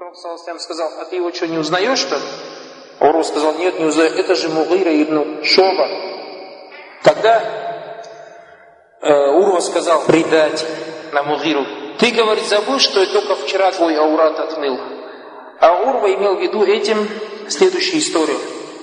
Пророк сказал: а ты его что, не узнаешь, что ли? Урва сказал: нет, не узнаю, это же Мугира ибн Шуба. Тогда Урва сказал: предатель, на Мугиру: ты, говорит, забыл, что я только вчера твой аурат отмыл. А Урва имел в виду этим следующую историю.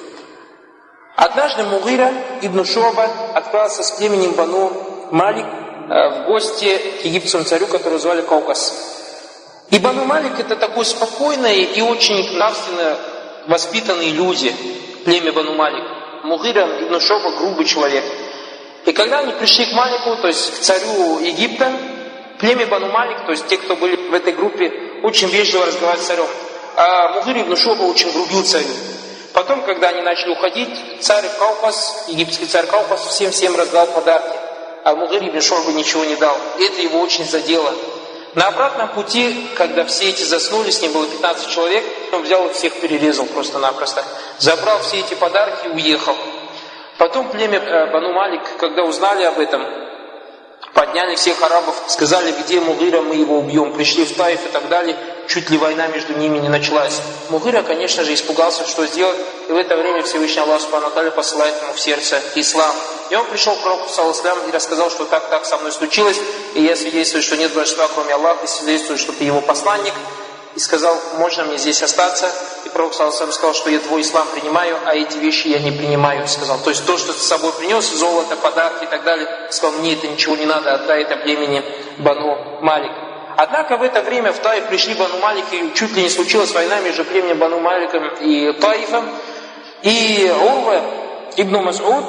Однажды Мугира ибн Шуба отправился с племенем Бану Малик в гости к египетскому царю, которого звали Каукас. И Бану Малик — это такое спокойное и очень нравственно воспитанные люди, племя Бану Малик. Мугира ибн Шуба — грубый человек. И когда они пришли к Малику, то есть к царю Египта, племя Бану Малик, то есть те, кто были в этой группе, очень вежливо разговаривали с царем. А Мугира ибн Шуба очень грубил царю. Потом, когда они начали уходить, царь Каукас, египетский царь Каукас, всем раздал подарки. А Мугире ибн Шуба ничего не дал. Это его очень задело. На обратном пути, когда все эти заснули, с ним было 15 человек, он взял их всех, перерезал просто-напросто. Забрал все эти подарки и уехал. Потом племя Бану Малик, когда узнали об этом, подняли всех арабов, сказали: где Мугира, мы его убьем. Пришли в Таиф и так далее. Чуть ли война между ними не началась. Мугира, конечно же, испугался, что сделать. И в это время Всевышний Аллах Субхану ва Тааля посылает ему в сердце ислам. И он пришел к пророку саллаллаху и рассказал, что так со мной случилось. И я свидетельствую, что нет божества, кроме Аллаха. И свидетельствую, что ты его посланник. И сказал: можно мне здесь остаться? И пророк саллаллаху сказал, что я твой ислам принимаю, а эти вещи я не принимаю. Сказал: то есть то, что ты с собой принес, золото, подарки и так далее. Сказал: мне это ничего не надо, отдай это племени Бану Малик. Однако в это время в Таиф пришли Бану Малик, и чуть ли не случилась война между племенем Бану Маликом и Таифом. И Урва ибн Мас'уд,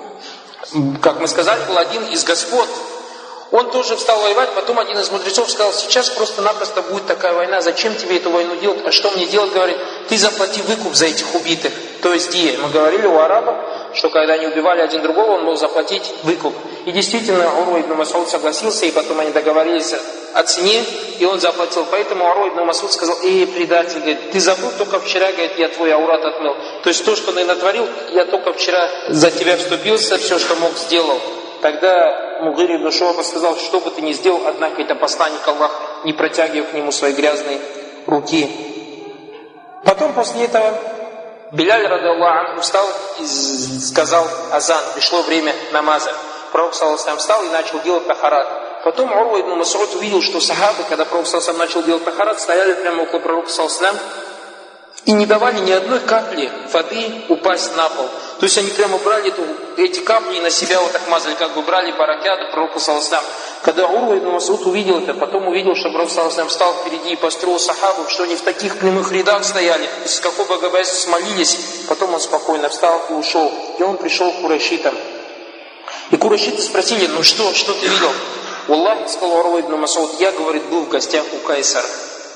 как мы сказали, был один из господ. Он тоже встал воевать, потом один из мудрецов сказал: сейчас просто-напросто будет такая война, зачем тебе эту войну делать? А что мне делать? Говорит: ты заплати выкуп за этих убитых. То есть дия. Мы говорили у арабов, что когда они убивали один другого, он мог заплатить выкуп. И действительно, Урва ибн Мас'уд согласился, и потом они договорились о цене, и он заплатил. Поэтому Урва ибн Мас'уд сказал: предатель, говорит, ты забыл, только вчера, говорит, я твой аурат отмыл. То есть то, что ты натворил, я только вчера за тебя вступился, все, что мог, сделал. Тогда Мугира ибн Шуба сказал: что бы ты ни сделал, однако это посланник Аллаха, не протягивай к нему свои грязные руки. Потом после этого Биляль радиаллаху анху встал и сказал азан, пришло время намаза. Пророк саллаллаху встал и начал делать тахарат. Потом Урва ибн Мас'уд увидел, что сахабы, когда пророк саллаллаху начал делать тахарат, стояли прямо около пророка саллаллаху и не давали ни одной капли воды упасть на пол. То есть они прямо брали эти капли и на себя вот так мазали, как бы брали баракят пророка саллаллаху. Когда Урва ибн Мас'уд увидел это, потом увидел, что пророк саллаллаху встал впереди и построил сахабов, что они в таких прямых рядах стояли, с какой богобоязнью молились. Потом он спокойно встал и ушел. И он пришел к курайшитам. И курайшиты спросили: ну что ты видел? Аллах, сказал Урва ибн Мас'уд: я, говорит, был в гостях у Кайсара.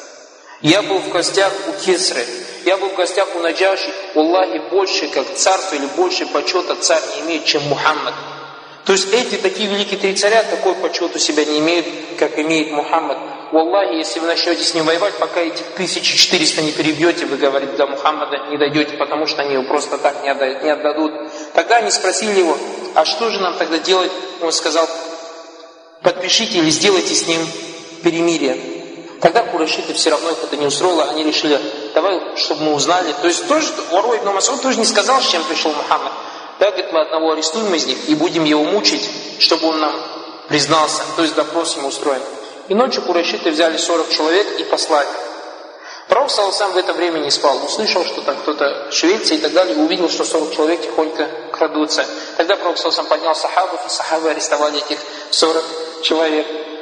Я был в гостях у Кесры, я был в гостях у Наджаши. Аллахи, больше как царство или больше почета царь не имеет, чем Мухаммад. То есть эти такие великие три царя такой почет у себя не имеют, как имеет Мухаммад. Аллахи, если вы начнете с ним воевать, пока этих 1400 не перебьете, вы, говорите, до Мухаммада не дойдете, потому что они его просто так не отдадут. Тогда они спросили его: а что же нам тогда делать? Он сказал: подпишите или сделайте с ним перемирие. Тогда курайшиты все равно их это не устроило, они решили: давай, чтобы мы узнали. То есть тоже Урва ибн Мас'уд тоже не сказал, с чем пришел Мухаммад. Да, говорит, мы одного арестуем из них и будем его мучить, чтобы он нам признался. То есть допрос ему устроен. И ночью курайшиты взяли 40 человек и послали. Пророк саллаллаху в это время не спал. Услышал, что там кто-то шевелится и так далее, и увидел, что 40 человек тихонько крадутся. Тогда пророк саллаллаху поднял сахабов, и сахабы арестовали этих 40 человек.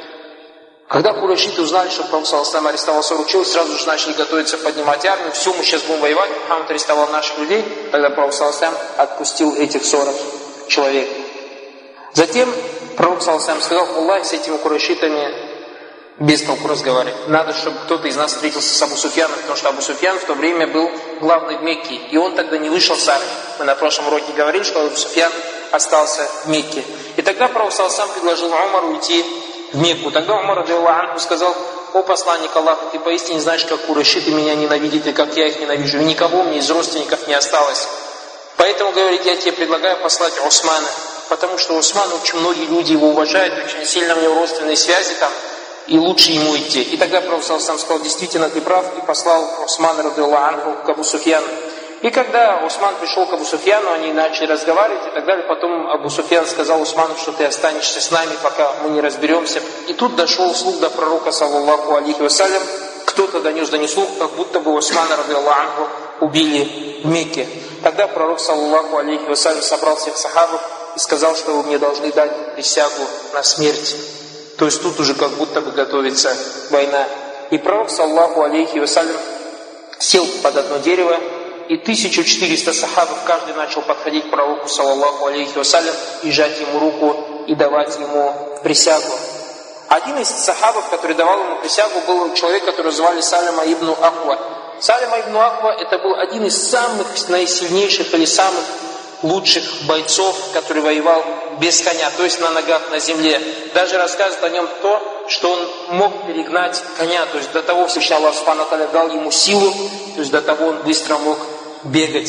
Когда курайшиты узнали, что пророк саллаллаху арестовал 40 человек, сразу же начали готовиться поднимать армию. Все, мы сейчас будем воевать. Мухаммад арестовал наших людей. Тогда пророк саллаллаху отпустил этих 40 человек. Затем пророк саллаллаху сказал: Аллах, с этими курайшитами без толку разговаривать. Надо, чтобы кто-то из нас встретился с Абу Суфьяном, потому что Абу Суфьян в то время был главный в Мекке, и он тогда не вышел с армии. Мы на прошлом уроке говорили, что Абу Суфьян остался в Мекке. И тогда пророк саллаллаху предложил Умару уйти в Мекку. Тогда Умар радиаллаху анху сказал: о посланник Аллаха, ты поистине знаешь, как курайшиты меня ненавидят и как я их ненавижу. И никого мне из родственников не осталось. Поэтому, говорит, я тебе предлагаю послать Усмана, потому что Усман, очень многие люди его уважают, очень сильно у него родственные связи там. и лучше ему идти. И тогда Пророк сам сказал: действительно, ты прав, и послал Усмана радиллаху анху к Абу Суфьяну. И когда Усман пришел к Абу Суфьяну, они начали разговаривать и так далее. Потом Абу Суфьян сказал Усману, что ты останешься с нами, пока мы не разберемся. И тут дошел слух до пророка, саллаллаху алейхи вассалям. Кто-то донес слух, как будто бы Усмана радиллаху анху убили в Мекке. Тогда пророк, саллаллаху алейхи вассалям, собрал всех сахабов и сказал, что вы мне должны дать присягу на смерть. То есть тут уже как будто бы готовится война. И пророк, саллаллаху алейхи вассалям, сел под одно дерево, и 1400 сахабов каждый начал подходить к пророку, саллаллаху алейхи вассалям, и жать ему руку, и давать ему присягу. Один из сахабов, который давал ему присягу, был человек, которого звали Салима ибн Аква. Салима ибн Аква — это был один из самых наисильнейших или самых лучших бойцов, который воевал без коня, то есть на ногах, на земле. Даже рассказывает о нем то, что он мог перегнать коня, то есть до того Всевышний Аллах Субхану ва Тааля дал ему силу, то есть до того он быстро мог бегать.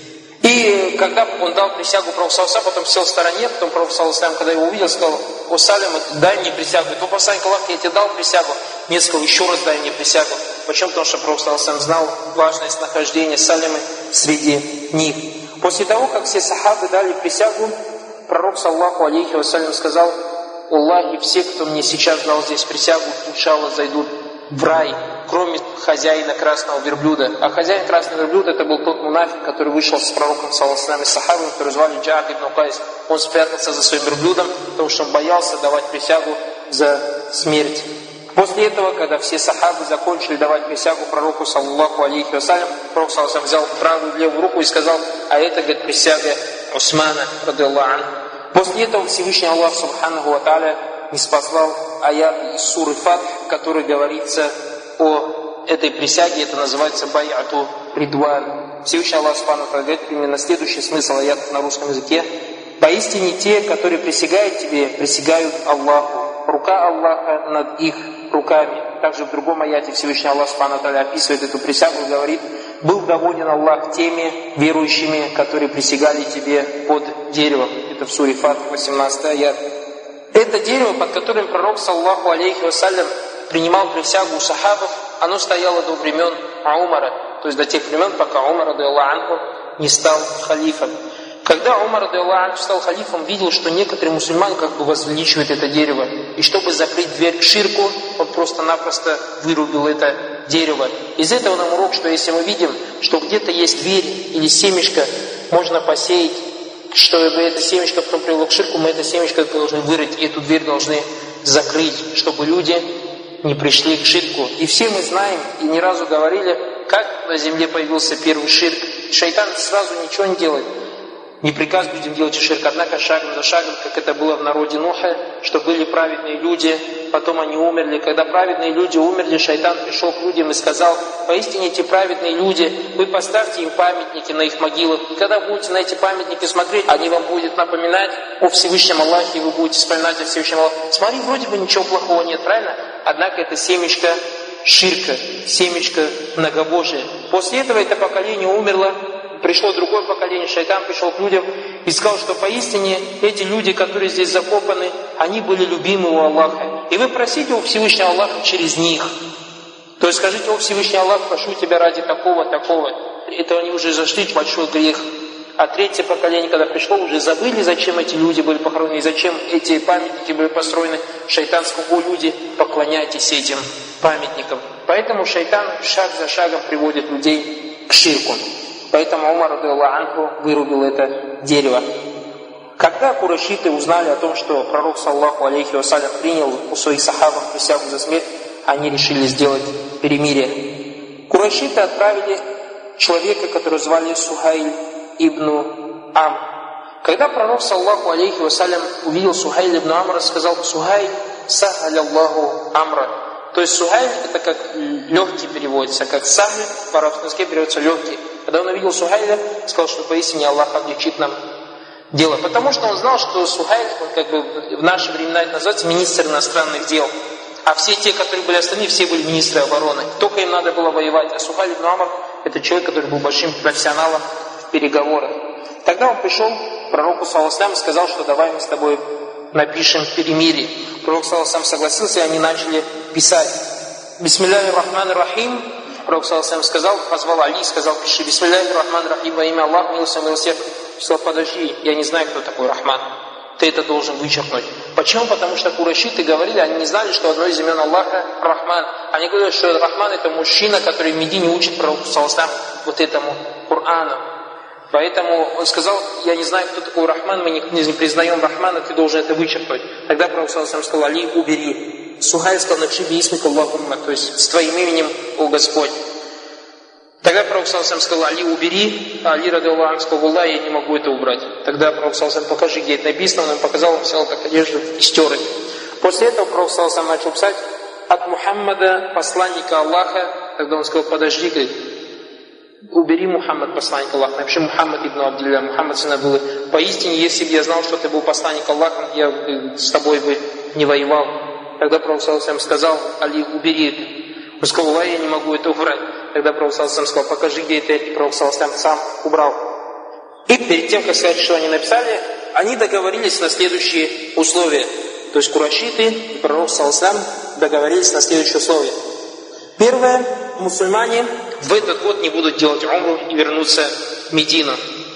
И когда он дал присягу пророку, потом сел в стороне, потом пророк, когда его увидел, сказал: «О Салим, дай мне присягу». И то посланник Аллаха: «Я тебе дал присягу». Нет, сказал: «Еще раз дай мне присягу». Почему? Потому что пророк знал важность нахождения Салима среди них. После того, как все сахабы дали присягу, пророк, саллаллаху алейхи вассалям, сказал: «Аллахи, все, кто мне сейчас дал здесь присягу, иншаллах, зайдут в рай, кроме хозяина красного верблюда». А хозяин красного верблюда — это был тот мунафик, который вышел с пророком, саллаллаху алейхи вассалям, сахабом, который звали Джаад ибн Кайс. Он спрятался за своим верблюдом, потому что он боялся давать присягу за смерть. После этого, когда все сахабы закончили давать присягу пророку, саллаллаху алейхи вассалям, пророк, саллаллаху алейхи вассалям, взял правую и левую руку и сказал: «А это, говорит, присяга Усмана, радиллаху анху». После этого Всевышний Аллах, субханаху ва тааля, ниспослал аят из суры Фатх, в которой говорится о этой присяге. Это называется бай'ату ридван. Всевышний Аллах, субханаху ва тааля, говорит примерно следующий смысл аята на русском языке: «Поистине те, которые присягают тебе, присягают Аллаху. Рука Аллаха над их руками». Также в другом аяте Всевышний Аллах Субхану ва Тааля описывает эту присягу и говорит: «Был доволен Аллах теми верующими, которые присягали тебе под деревом». Это в суре Фатх, 18 аят. Это дерево, под которым пророк, саллаллаху алейхи вассалям, принимал присягу у сахабов, оно стояло до времен Умара, то есть до тех времен, пока Умар, радиллаху анху, не стал халифом. Когда Умар, радиллаху анху, стал халифом, видел, что некоторые мусульмане как бы возвеличивают это дерево. И чтобы закрыть дверь к ширку, он просто-напросто вырубил это дерево. Из этого нам урок, что если мы видим, что где-то есть дверь или семечко, можно посеять, чтобы это семечко потом привело к ширку, мы это семечко должны вырыть, и эту дверь должны закрыть, чтобы люди не пришли к ширку. И все мы знаем, и ни разу говорили, как на земле появился первый ширк. Шайтан сразу ничего не делает. Не приказ людям делать ширк, однако шагом за шагом, как это было в народе Нуха, что были праведные люди, потом они умерли. Когда праведные люди умерли, шайтан пришел к людям и сказал: «Поистине эти праведные люди, вы поставьте им памятники на их могилах, и когда будете на эти памятники смотреть, они вам будут напоминать о Всевышнем Аллахе, и вы будете вспоминать о Всевышнем Аллахе. Смотри, вроде бы ничего плохого нет, правильно? Однако это семечко ширка, семечко многобожия». После этого это поколение умерло. Пришло другое поколение, шайтан пришел к людям и сказал, что поистине эти люди, которые здесь закопаны, они были любимы у Аллаха. И вы просите у Всевышнего Аллаха через них. То есть скажите: «О Всевышний Аллах, прошу тебя ради такого. Это они уже зашли в большой грех. А третье поколение, когда пришло, уже забыли, зачем эти люди были похоронены, и зачем эти памятники были построены. Шайтан сказал: «О люди, поклоняйтесь этим памятникам». Поэтому шайтан шаг за шагом приводит людей к ширку. Поэтому Умар, радиллаху анху, вырубил это дерево. Когда курайшиты узнали о том, что пророк, саллаллаху алейхи вассалям, принял у своих сахабов присягу за смерть, они решили сделать перемирие. Курайшиты отправили человека, которого звали Сухайль ибн Амр. Когда пророк, саллаллаху алейхи вассалям, увидел Сухайля ибн Амра, сказал: «Сухайль, сахаля Аллаху Амра». То есть Сухайль — это как легкий переводится, как сахаль по арабскому языку переводится легкий. Когда он увидел Сухайля, сказал, что поистине Аллах облегчит нам дело. Потому что он знал, что Сухайль, он как бы в наши времена это называется министр иностранных дел. А все те, которые были остальные, все были министры обороны. Только им надо было воевать. А Сухайль ибн Амр — это человек, который был большим профессионалом в переговорах. Тогда он пришел к пророку, саллаллаху алейхи ва саллям, и сказал, что давай мы с тобой напишем перемирие. Пророк, саллаллаху алейхи ва саллям, согласился, и они начали писать. Бисмилляхи рахмани рахим. Пророк сказал, позвал Али, сказал, пиши Бисмилляхи рахмани рахим во имя Аллаха, милостивого милосердного. Сказал, подожди, я не знаю, кто такой Рахман. Ты это должен вычеркнуть. Почему? Потому что курайшиты говорили, они не знали, что одно из имен Аллаха Рахман. Они говорили, что Рахман это мужчина, который в Медине учит пророку саллаллаху вот этому Корану. Поэтому он сказал, я не знаю, кто такой Рахман, мы не признаем Рахмана, ты должен это вычеркнуть. Тогда пророк саллаллаху сказал, Али, убери. Сухайль сказал, напиши биисмика Аллахумма, то есть с твоим именем, о Господь. Тогда пророк саллаллаху сказал, Али, убери. А Али, радиаллаху анху, сказал, Аллах, я не могу это убрать. Тогда пророк саллаллаху покажи, где это написано. Он ему показал, он взял так одежду и стер это. После этого пророк саллаллаху начал писать от Мухаммада, посланника Аллаха. Тогда он сказал, подожди, говорит, убери Мухаммад, посланник Аллаха. Напиши Мухаммад ибн Абдилля, Мухаммад сын Абдуллы. Поистине, если бы я знал, что ты был посланник Аллаха, я бы с тобой бы не воевал. Тогда пророк саллаллаху сказал, Али, убери это. Он сказал, Аллах, я не могу это убрать. Тогда пророк саллаллаху сказал, покажи, где это. И пророк саллаллаху сам убрал. И перед тем, как сказать, что они написали, они договорились на следующие условия. То есть курайшиты и пророк саллаллаху договорились на следующие условия. Первое, мусульмане в этот год не будут делать умру и вернуться в Медину.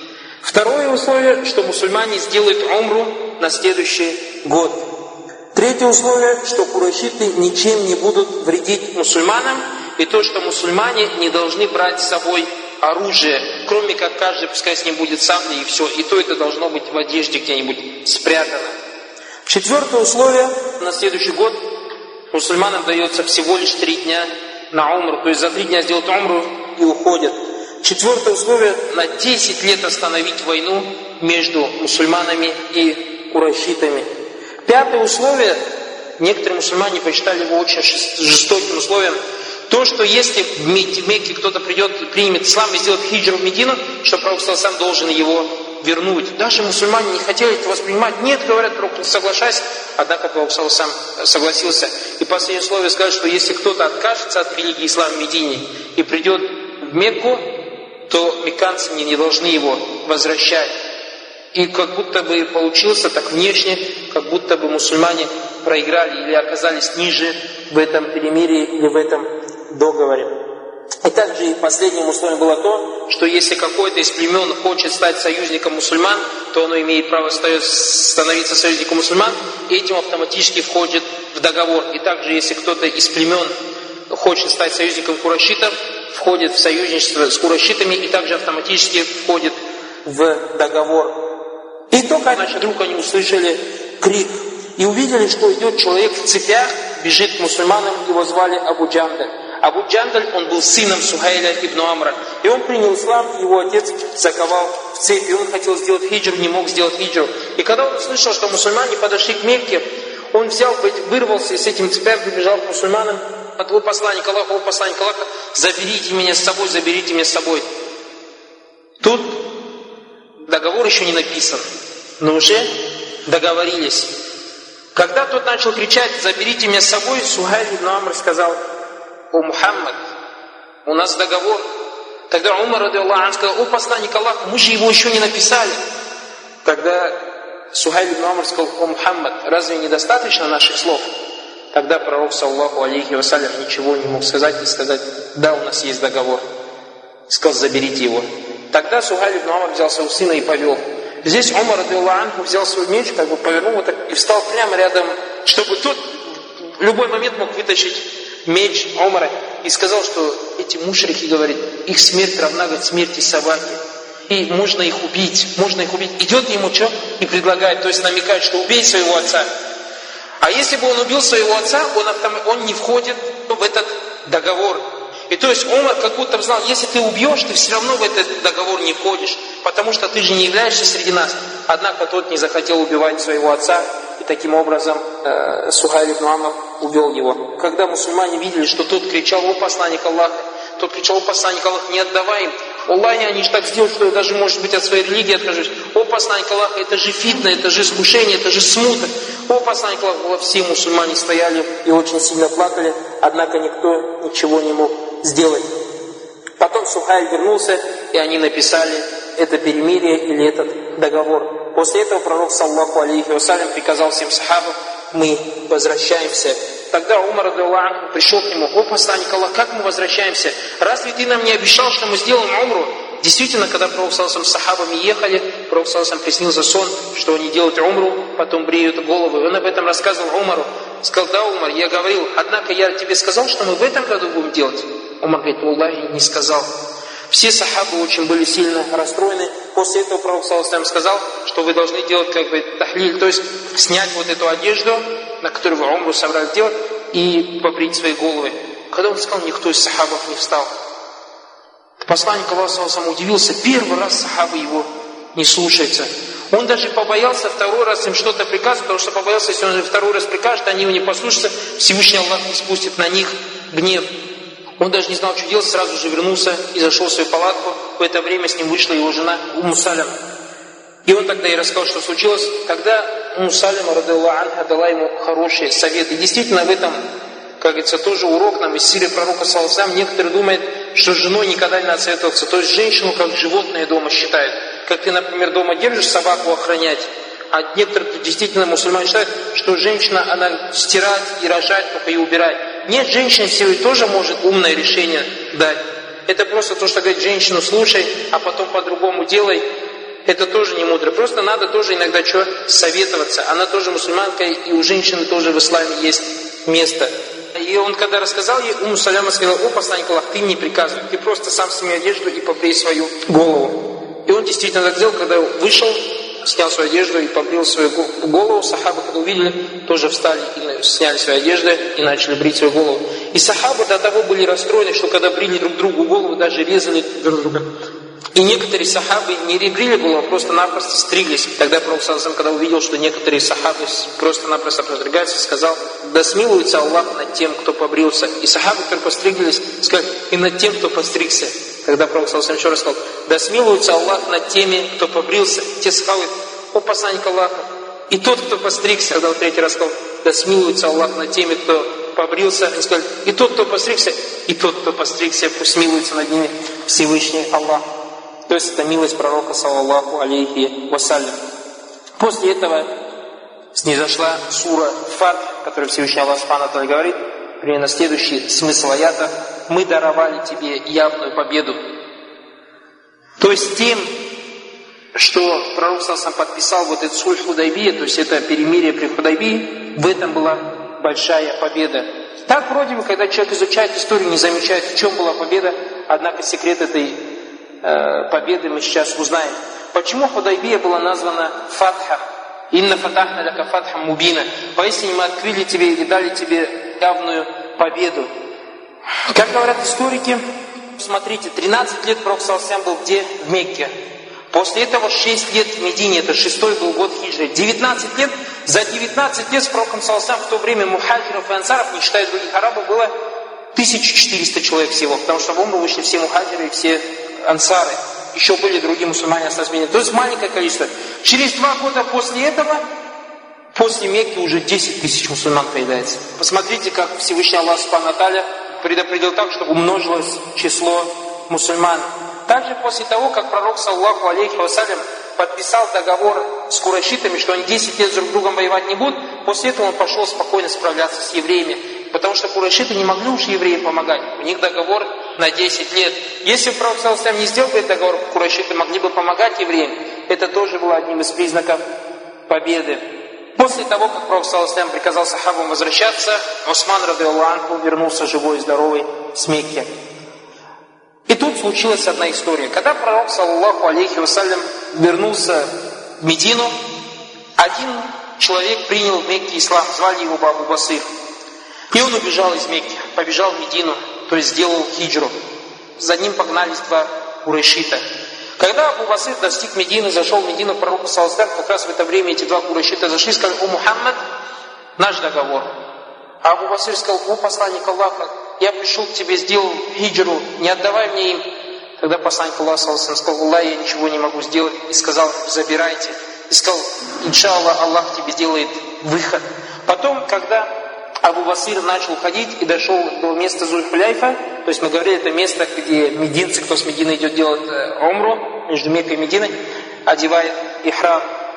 Второе условие, что мусульмане сделают умру на следующий год. Третье условие, что курайшиты ничем не будут вредить мусульманам, и то, что мусульмане не должны брать с собой оружие, кроме как каждый, пускай с ним будет сабля и все, и то это должно быть в одежде где-нибудь спрятано. Четвертое условие, на следующий год мусульманам дается всего лишь 3 дня на умру, то есть за 3 дня сделать умру и уходят. Четвертое условие, на 10 лет остановить войну между мусульманами и курайшитами. Пятое условие, некоторые мусульмане посчитали его очень жестоким условием, то, что если в Мекке кто-то примет ислам и сделает хиджру в Медину, что пророк саллаллаху должен его вернуть. Даже мусульмане не хотели это воспринимать. Нет, говорят, пророк, соглашайся. Однако пророк саллаллаху согласился. И последнее условие сказать, что если кто-то откажется от религии ислама в Медине и придет в Мекку, то мекканцы не должны его возвращать. И как будто бы получился так внешне, как будто бы мусульмане проиграли или оказались ниже в этом перемирии или в этом договоре. И также последним условием было то, что если какой-то из племен хочет стать союзником мусульман, то оно имеет право становиться союзником мусульман, и этим автоматически входит в договор. И также если кто-то из племен хочет стать союзником курайшитов, входит в союзничество с курайшитами и также автоматически входит в договор. И только вдруг они услышали крик и увидели, что идет человек в цепях, бежит к мусульманам, его звали Абу Джандаль. Абу Джандаль, он был сыном Сухайля ибн Амра. И он принял ислам, его отец заковал в цепь. И он хотел сделать хиджру, не мог сделать хиджру. И когда он услышал, что мусульмане подошли к Мекке, он вырвался и с этим цепях прибежал к мусульманам. О посланник Аллаха, заберите меня с собой, заберите меня с собой. Тут договор еще не написан, но уже договорились. Когда тот начал кричать, заберите меня с собой, Сухайль ибн Амр сказал, о Мухаммад, у нас договор. Тогда Умар, радиаллаху анху, сказал, о посланник Аллаха, мы же его еще не написали. Тогда Сухайль ибн Амр сказал, о Мухаммад, разве недостаточно наших слов? Тогда пророк, саллаллаху алейхи вассалям, ничего не мог сказать и сказать, да, у нас есть договор. Сказал, заберите его. Тогда Сухайль ибн Амр взял своего сына и повел. Здесь Умар, радиаллаху анху, взял свой меч, как бы повернул вот так и встал прямо рядом, чтобы тот в любой момент мог вытащить меч Умара. И сказал, что эти мушрики, говорит, их смерть равна, говорит, смерти собаки. И можно их убить, можно их убить. Идет ему что? И предлагает, то есть намекает, что убей своего отца. А если бы он убил своего отца, он не входит в этот договор. И то есть Умар как будто знал, если ты убьешь, ты все равно в этот договор не входишь, потому что ты же не являешься среди нас. Однако тот не захотел убивать своего отца, и таким образом Сухайль ибн Амр убил его. Когда мусульмане видели, что тот кричал, о посланник Аллаха, тот кричал, о посланник Аллаха, не отдавай им. Аллахи, они же так сделают, что я даже, может быть, от своей религии откажусь. О посланник Аллаха, это же фитна, это же искушение, это же смута. О посланник Аллаха, все мусульмане стояли и очень сильно плакали, однако никто ничего не мог сделать. Потом Сухайль вернулся, и они написали это перемирие или этот договор. После этого пророк, саллаллаху алейхи вассалям, приказал всем сахабам, мы возвращаемся Тогда Умар радиллаху пришел к нему: о посланник Аллаха, как мы возвращаемся? Разве ты нам не обещал, что мы сделаем умру? Действительно, когда Пророк саллаллаху алейхи ва саллям с сахабами ехали, Пророк саллаллаху алейхи ва саллям приснился сон, что они делают умру, потом бреют головы. Он об этом рассказывал Умару. Сказал: да, Умар, я говорил, однако я тебе сказал, что мы в этом году будем делать. Умар говорит: Аллахи, не сказал. Все сахабы очень были сильно расстроены. После этого Пророк саллаллаху алейхи ва саллям сказал, что вы должны делать тахлиль, то есть снять вот эту одежду, на которую вы умру собрались делать, и побрить свои головы. Когда он сказал, никто из сахабов не встал. Посланник Аллаха саллаллаху алейхи ва саллям удивился, первый раз сахабы его не слушаются. Он даже побоялся второй раз им что-то приказывать, потому что побоялся, если он второй раз прикажет, они его не послушаются, Всевышний Аллах не спустит на них гнев. Он даже не знал, что делать, сразу же вернулся и зашел в свою палатку. В это время с ним вышла его жена Умму Саляма. И он тогда ей рассказал, что случилось. Тогда Умму Саляма радиллаху анха дала ему хорошие советы. И действительно в этом, как говорится, тоже урок нам из сиры пророка саллаллаху алейхи ва саллям. Некоторые думают, что с женой никогда не надо советоваться. То есть женщину как животное дома считают. Как ты, например, дома держишь собаку охранять. А некоторые действительно мусульмане считают, что женщина, она стирать и рожать, только и убирать. Нет, женщина себе тоже может умное решение дать. Это просто то, что говорит женщину, слушай, а потом по-другому делай. Это тоже не мудро. Просто надо тоже иногда советоваться. Она тоже мусульманка, и у женщины тоже в исламе есть место. И он, когда рассказал ей, Умму Саляма сказала: о посланник Аллаха, ты мне приказывай, ты просто сам сними одежду и побрей свою голову. И он действительно так сделал, когда вышел, снял свою одежду и побрил свою голову. Сахабы, когда увидели, тоже встали и сняли свои одежды и начали брить свою голову. И сахабы до того были расстроены, что когда брили друг другу голову, даже резали друг друга. И некоторые сахабы не брили голову, просто-напросто стриглись. Тогда Пророк саллаллаху алейхи ва саллям, когда увидел, что некоторые сахабы просто-напросто постригаются, сказал: да смилуется Аллах над тем, кто побрился. И сахабы, которые постриглись, сказали: и над тем, кто постригся. Тогда Пророк саллаллаху алейхи ва саллям еще раз сказал: да смилуется Аллах над теми, кто побрился. Те сахабы: о посланник Аллаха, и тот, кто постригся. Тогда он третий раз сказал: да смилуется Аллах над теми, кто побрился. Они сказали: и тот, кто постригся, и тот, кто постригся, пусть смилуется над ними Всевышний Аллах. То есть это милость пророка, саллаллаху алейхи вассалям. После этого снизошла сура Фатх, которая Всевышний Аллах субхану ва тааля говорит, примерно следующий смысл аята: мы даровали тебе явную победу. То есть тем, что пророк саллаллаху алейхи ва саллям подписал вот этот сульх Худайбия, то есть это перемирие при Худайбии, в этом была большая победа. Так вроде бы, когда человек изучает историю, не замечает, в чем была победа, однако секрет этой победы мы сейчас узнаем. Почему Худайбия была названа Фатхом? Инна фатахна ляка фатхам мубина. Поистине мы открыли тебе и дали тебе явную победу. Как говорят историки, смотрите, 13 лет Пророк саллаллаху алейхи ва саллям был где? В Мекке. После этого 6 лет в Медине, это 6-й был год хиджры. 19 лет, за 19 лет с Пророком саллаллаху алейхи ва саллям в то время мухаджиров и ансаров, не считая других арабов, было 1400 человек всего, потому что в умру вышли все мухаджиры и все ансары. Еще были другие мусульмане остались в Медине. То есть маленькое количество. Через 2 года после этого, после Мекки уже 10 тысяч мусульман появляется. Посмотрите, как Всевышний Аллах субхану ва тааля предопределил так, чтобы умножилось число мусульман. Также после того, как пророк, саллаллаху алейхи ва саллям, подписал договор с курайшитами, что они 10 лет друг с другом воевать не будут, после этого он пошел спокойно справляться с евреями. Потому что курайшиты не могли уж евреям помогать. У них договор на 10 лет. Если бы пророк саллаллаху алейхи ва саллям не сделал бы этот договор, курайшиты могли бы помогать евреям. Это тоже было одним из признаков победы. После того, как пророк саллаллаху алейхи ва саллям приказал сахабам возвращаться, Усман радиллаху анху вернулся живой и здоровый с Мекки. И тут случилась одна история. Когда пророк, саллаллаху алейхи ва саллям, вернулся в Медину, один человек принял в Мекке ислам, звали его Абу Басир. И он убежал из Мекки, побежал в Медину, то есть сделал хиджру. За ним погнались 2 курайшита. Когда Абу Басир достиг Медины, зашел в Медину к пророку, саллаллаху алейхи ва саллям, как раз в это время эти 2 курайшита зашли и сказали: о Мухаммад, наш договор. А Абу Басир сказал: о посланник Аллаха, я пришел к тебе, сделал хиджру, не отдавай мне им. Тогда посланник Аллаха, саллаллаху алейхи ва саллям, сказал: Аллах, я ничего не могу сделать. И сказал: забирайте. И сказал: иншаллах, Аллах тебе делает выход. Потом, когда Абу Басир начал ходить и дошел до места Зуль-Хуляйфа, то есть мы говорили, это место, где мединцы, кто с Медины идет делать умру, между Меккой и Мединой, одевает ихрам.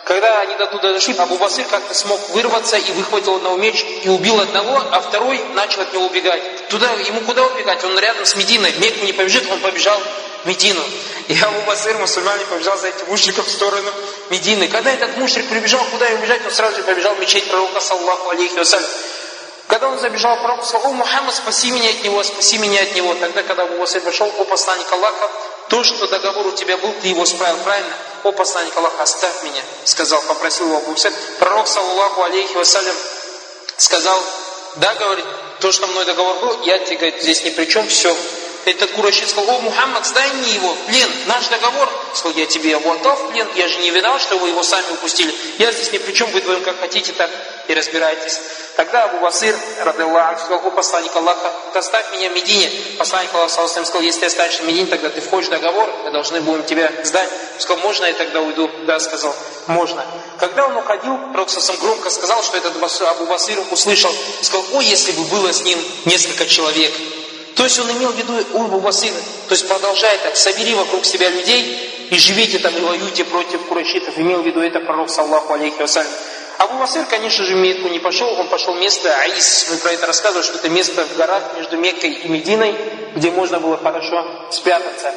Когда они до туда дошли, Абу Басир как-то смог вырваться и выхватил одного меч и убил одного, а второй начал от него убегать. Ему куда убегать? Он рядом с Мединой. В Мекку не побежит, он побежал в Медину. И Абу Басир, мусульманин, побежал за этим мушриком в сторону Медины. Когда этот мушрик прибежал, куда ему бежать, он сразу же побежал в мечеть пророка, саллаллаху алейхи вассалям. Когда он забежал к пророку, сказал: «О, Мухаммад, спаси меня от него, спаси меня от него». Тогда, когда Абу Басир пришел: «О, посланник Аллаха, то, что договор у тебя был, ты его справил правильно. О, посланник Аллаха, оставь меня», сказал, попросил его Абу Басир. Пророк, саллаллаху алейхи вассалям, сказал: «Да, говорит, то, что мной договор был, я тебе, говорит, здесь ни при чем, все». Этот курайшит сказал: «О, Мухаммад, сдай мне его, плен, наш договор». Сказал: «Я тебе его отдал в плен, я же не виноват, что вы его сами упустили. Я здесь ни при чем, вы вдвоем как хотите, так и разбирайтесь». Тогда Абу Басир, радиллаху анху, сказал: «О, посланник Аллаха, доставь меня в Медине». Посланник Аллаха, саллаллаху алейхи, сказал: «Если ты останешься в Медине, тогда ты входишь в договор, мы должны будем тебя сдать». Он сказал: «Можно я тогда уйду?» Да, сказал: «Можно». Когда он уходил, пророк громко сказал, что этот Абу Басир услышал, сказал: «О, если бы было с ним несколько человек». То есть он имел в виду Абу Басира, то есть продолжай так, собери вокруг себя людей и живите там и воюйте против курайшитов. Имел в виду это пророк, саллаллаху алейхи вассалям. Абу Басир, конечно же, в Мекку не пошел, он пошел в место Аис. Мы про это рассказывали, что это место в горах между Меккой и Мединой, где можно было хорошо спрятаться.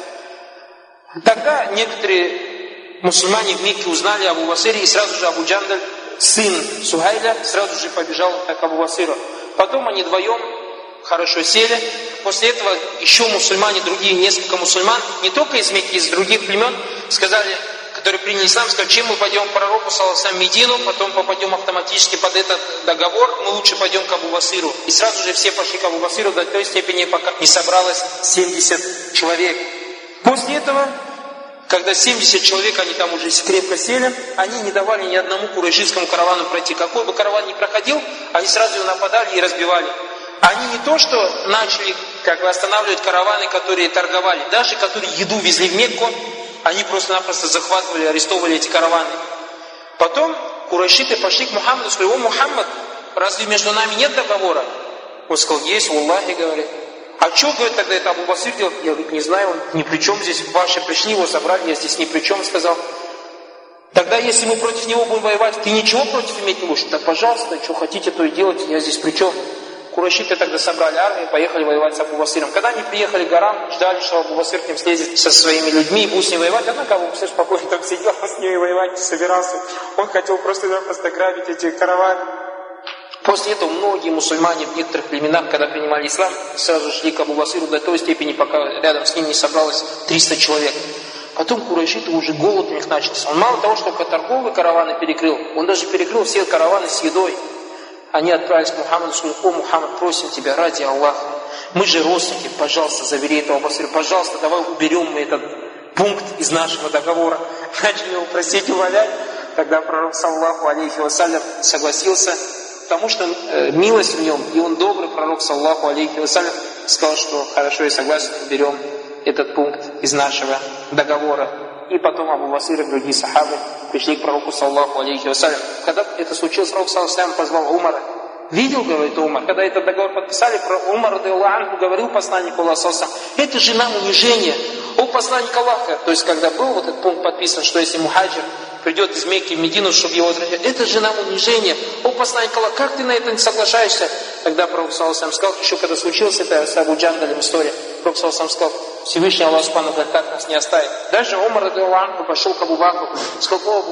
Тогда некоторые мусульмане в Мекке узнали Абу Басире, и сразу же Абу Джандаль, сын Сухайля, сразу же побежал к Абу Басиру. Потом они вдвоем хорошо сели. После этого еще мусульмане, другие несколько мусульман, не только из Мекки, из других племен, сказали, которые приняли ислам, сказали: чем мы пойдем к пророку, саллаллаху алейхи, Медину, потом попадем автоматически под этот договор, мы лучше пойдем к Абу Басиру. И сразу же все пошли к Абу Басиру до той степени, пока не собралось 70 человек. После этого, когда 70 человек, они там уже крепко сели, они не давали ни одному курайшитскому каравану пройти. Какой бы караван ни проходил, они сразу его нападали и разбивали. Они не то, что начали останавливать караваны, которые торговали, даже которые еду везли в Мекку, они просто-напросто захватывали, арестовывали эти караваны. Потом курайшиты пошли к Мухаммаду и сказали: «О, Мухаммад, разве между нами нет договора?» Он сказал: «Есть, валлахи», говорит. «А что, говорит, тогда это Абу Басир делает?» Я, говорит, не знаю, он ни при чем здесь, ваши пришли, его забрали, я здесь ни при чем, сказал. «Тогда, если мы против него будем воевать, ты ничего против иметь не будешь?» «Да, пожалуйста, что хотите, то и делайте, я здесь при чем?» Курайшиты тогда собрали армию и поехали воевать с Абу Басиром. Когда они приехали к горам, ждали, что Абу Басир к ним слезет со своими людьми и будет с ним воевать. Однако Абу Басир спокойно там сидел, он с ними воевать не собирался. Он хотел просто грабить эти караваны. После этого многие мусульмане в некоторых племенах, когда принимали ислам, сразу шли к Абу Басиру до той степени, пока рядом с ним не собралось 300 человек. Потом курайшиты уже голод у них начался. Он мало того, что торговые караваны перекрыл, он даже перекрыл все караваны с едой. Они отправились к Мухаммаду и сказали: «О, Мухаммад, просим тебя ради Аллаха, мы же родственники, пожалуйста, забери этого Басира, пожалуйста, давай уберем мы этот пункт из нашего договора». Начали его просить, умолять. Тогда пророк, саллаллаху алейхи вассалям, согласился, потому что милость в нем, и он добрый пророк, саллаллаху алейхи вассалям, сказал, что хорошо, я согласен, уберем этот пункт из нашего договора. И потом Абу Басир и другие сахабы пришли к пророку, саллаллаху алейхи вассалям. Когда это случилось, пророк, саллаллаху алейхи вассалям, позвал Умара. Видел, говорит Умар, когда этот договор подписали, Умар, радиллаху анху, говорил посланнику Аллаха, саллаллаху алейхи вассалям: «Это же нам унижение, о посланник Аллаха». То есть, когда был вот этот пункт подписан, что если мухаджир придет из Мекки в Медину, чтобы его возвращать, это же нам унижение, о посланник Аллаха, как ты на это не соглашаешься? Тогда пророк, саллаллаху алейхи вассалям, сказал, еще когда случилось это с Абу Джандалем история, пророк, саллаллаху алейхи вассалям, сказал: Всевышний Аллах Субхану ва Тааля нас не оставит. Дальше Умар, радиллаху анху, пошел к Абу Бакру, сказал: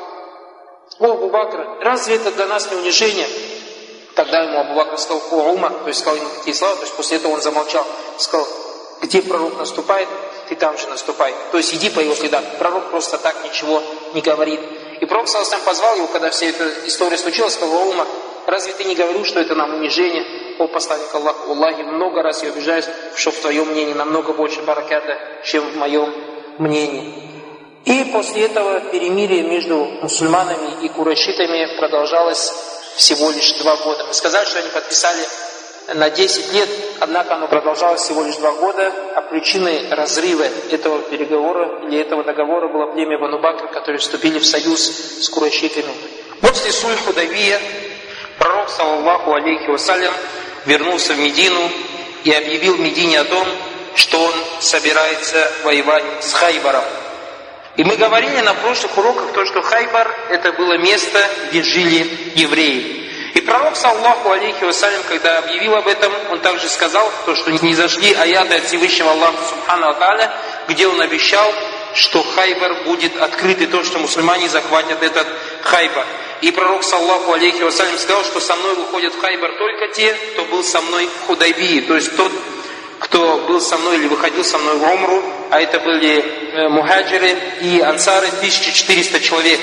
«О, Абу Бакр, разве это для нас не унижение?» Тогда ему Абу Бакр сказал: «О, Умар», то есть сказал ему такие слова, то есть после этого он замолчал, сказал: «Где пророк наступает, ты там же наступай, то есть иди по его следам». Пророк просто так ничего не говорит. И пророк саллаллаху алейхи позвал его, когда вся эта история случилась, сказал: «О, Умар, разве ты не говорил, что это нам унижение? О посланник Аллаха, Аллахи, много раз я убеждаюсь, что в твоем мнении намного больше бараката, чем в моем мнении». И после этого перемирие между мусульманами и курайшитами продолжалось всего лишь 2 года. Мы сказали, что они подписали на 10 лет, однако оно продолжалось всего лишь 2 года, а причиной разрыва этого переговора или этого договора было племя Бану Бакр, которые вступили в союз с курайшитами. После сульх Худайбия пророк, саллаллаху алейхи вассалям, вернулся в Медину и объявил в Медине о том, что он собирается воевать с Хайбаром. И мы говорили на прошлых уроках то, что Хайбар это было место, где жили евреи. И пророк, саллаллаху алейхи вассалям, когда объявил об этом, он также сказал, то, что не зашли аяты от Всевышнего Аллаха Субхану ва Тааля, где он обещал, что Хайбар будет открыт, и то, что мусульмане захватят этот Хайбар. И пророк, саллаллаху алейхи вассалям, сказал, что со мной выходят в Хайбар только те, кто был со мной в Худайбии, то есть тот, кто был со мной или выходил со мной в Умру, а это были мухаджиры и ансары, 1400 человек.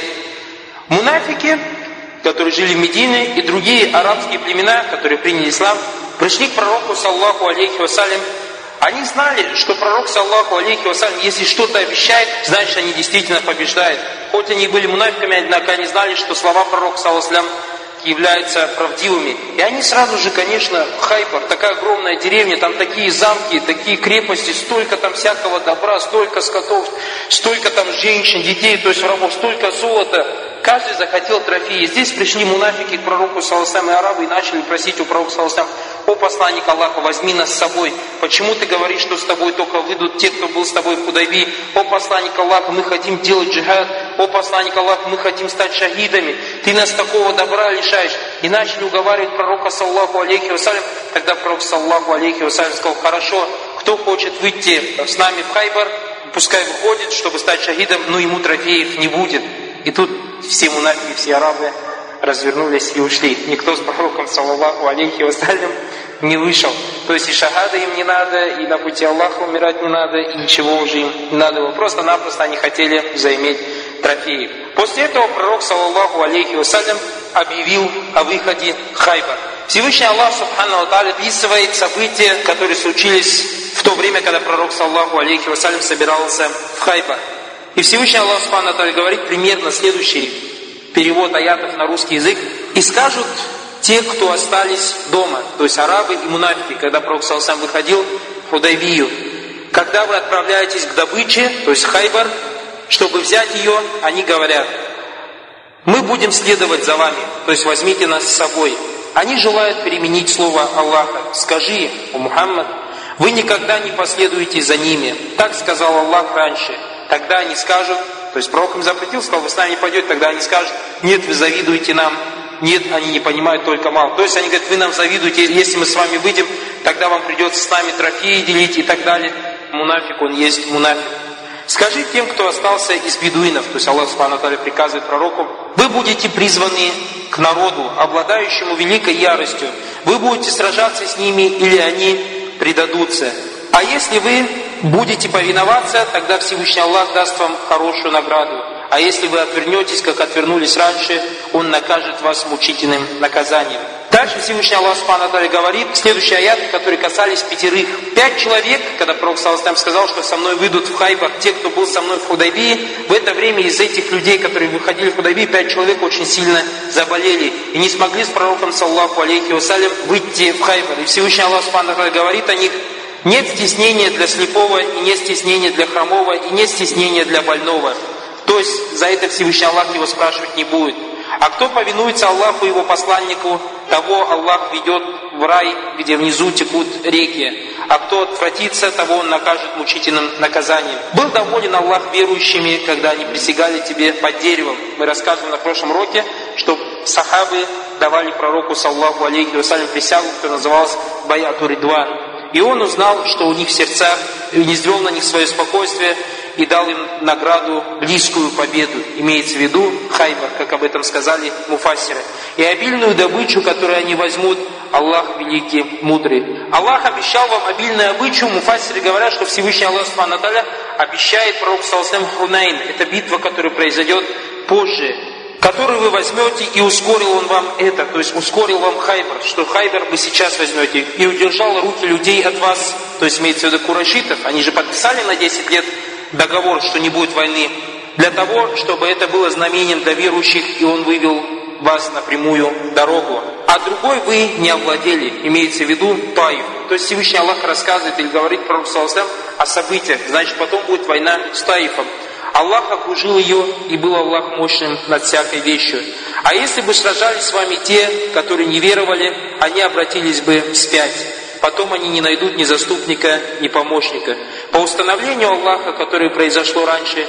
Мунафики, которые жили в Медине, и другие арабские племена, которые приняли ислам, пришли к пророку, саллаллаху алейхи вассалям. Они знали, что пророк, саллаллаху алейхи вассалям, если что-то обещает, значит, они действительно побеждают. Хоть они были мунафиками, однако они знали, что слова пророка, саллаллаху алейхи вассалям, являются правдивыми. И они сразу же, конечно, Хайбар, такая огромная деревня, там такие замки, такие крепости, столько там всякого добра, столько скотов, столько там женщин, детей, то есть рабов, столько золота. Каждый захотел трофеи. Здесь пришли мунафики к пророку, саллаллаху алейхи вассалям, и арабы, и начали просить у пророка, саллаллаху алейхи вассалям: «О посланник Аллаха, возьми нас с собой. Почему ты говоришь, что с тобой только выйдут те, кто был с тобой в Худайбии? О посланник Аллаха, мы хотим делать джихад. О посланник Аллаха, мы хотим стать шахидами. Ты нас такого добра лишаешь». И начали уговаривать пророка, саллаллаху алейхи вассалям. Тогда пророк, саллаллаху алейхи вассалям, сказал: «Хорошо, кто хочет выйти с нами в Хайбар, пускай выходит, чтобы стать шахидом, но ему трофеев не будет». И тут все мунафики, все арабы развернулись и ушли. Никто с пророком, саллаллаху алейхи вассалям, не вышел. То есть и шахада им не надо, и на пути Аллаха умирать не надо, и ничего уже им не надо было. Просто-напросто они хотели заиметь трофеи. После этого пророк, саллаллаху алейхи вассалям, объявил о выходе в Хайбар. Всевышний Аллах Субхану ва Тааля описывает события, которые случились в то время, когда пророк, саллаллаху алейхи вассалям, собирался в Хайбар. И Всевышний Аллах Субхану ва Тааля говорит примерно следующий перевод аятов на русский язык: «И скажут те, кто остались дома», то есть арабы и мунафики, когда пророк, саллаллаху алейхи вассалям, выходил в Худайбию: «Когда вы отправляетесь к добыче, то есть Хайбар, чтобы взять ее, они говорят: мы будем следовать за вами, то есть возьмите нас с собой». Они желают переменить слово Аллаха. «Скажи, о Мухаммад, вы никогда не последуете за ними. Так сказал Аллах раньше». Тогда они скажут, то есть пророк им запретил, сказал: вы с нами не пойдете. Тогда они скажут: нет, вы завидуете нам. Нет, они не понимают только мало. То есть они говорят: вы нам завидуете, если мы с вами выйдем, тогда вам придется с нами трофеи делить и так далее. Мунафик, он есть мунафик. «Скажи тем, кто остался из бедуинов», то есть Аллах Субхану ва Тааля приказывает пророку: «Вы будете призваны к народу, обладающему великой яростью. Вы будете сражаться с ними, или они предадутся. А если вы будете повиноваться, тогда Всевышний Аллах даст вам хорошую награду. А если вы отвернетесь, как отвернулись раньше, Он накажет вас мучительным наказанием». Дальше Всевышний Аллах Субхану ва Тааля говорит, следующие аяты, которые касались 5 человек, когда пророк саллаллаху алейхи вассалям сказал, что со мной выйдут в Хайбар те, кто был со мной в Худайбии, в это время из этих людей, которые выходили в Худайбии, 5 человек очень сильно заболели и не смогли с пророком, саллаллаху алейхи вассалям, выйти в Хайбар. И Всевышний Аллах Субхану ва Тааля говорит о них: «Нет стеснения для слепого, и нет стеснения для хромого, и нет стеснения для больного». То есть за это Всевышний Аллах его спрашивать не будет. А кто повинуется Аллаху и его посланнику, того Аллах ведет в рай, где внизу текут реки. А кто отвратится, того Он накажет мучительным наказанием. Был доволен Аллах верующими, когда они присягали тебе под деревом. Мы рассказывали на прошлом уроке, что сахабы давали пророку, саллаллаху алейхи вассалям, присягу, которая называлась Байату Ридван. И он узнал, что у них в сердцах, и низвел на них свое спокойствие, и дал им награду близкую победу, имеется в виду Хайбар, как об этом сказали муфассиры. И обильную добычу, которую они возьмут, Аллах великий, мудрый. Аллах обещал вам обильную добычу. Муфассиры говорят, что Всевышний Аллах Субхану ва Тааля обещает пророку саллаллаху алейхи вассалям Хунайн. Это битва, которая произойдет позже, которую вы возьмете, и ускорил Он вам это, то есть ускорил вам Хайбар, что Хайбар вы сейчас возьмете, и удержал руки людей от вас, то есть имеется в виду курайшитов. Они же подписали на 10 лет договор, что не будет войны, для того, чтобы это было знамением для верующих, и Он вывел вас на прямую дорогу. А другой вы не овладели, имеется в виду Таиф. То есть Всевышний Аллах рассказывает или говорит пророку саллаллаху алейхи вассалям о событиях, значит потом будет война с Таифом. Аллах окружил ее, и был Аллах мощным над всякой вещью. А если бы сражались с вами те, которые не веровали, они обратились бы вспять. Потом они не найдут ни заступника, ни помощника. По установлению Аллаха, которое произошло раньше,